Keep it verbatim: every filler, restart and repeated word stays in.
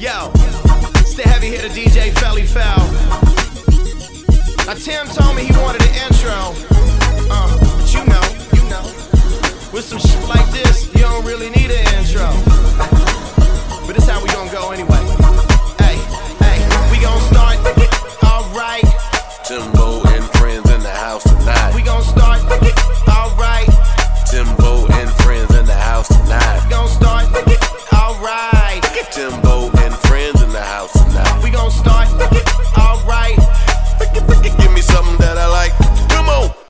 Yo, stay heavy here to D J Felly Fel. Now Tim told me he wanted an intro. Uh, but you know, you know, with some shit like this, you don't really need an intro. But this how we gonna go anyway.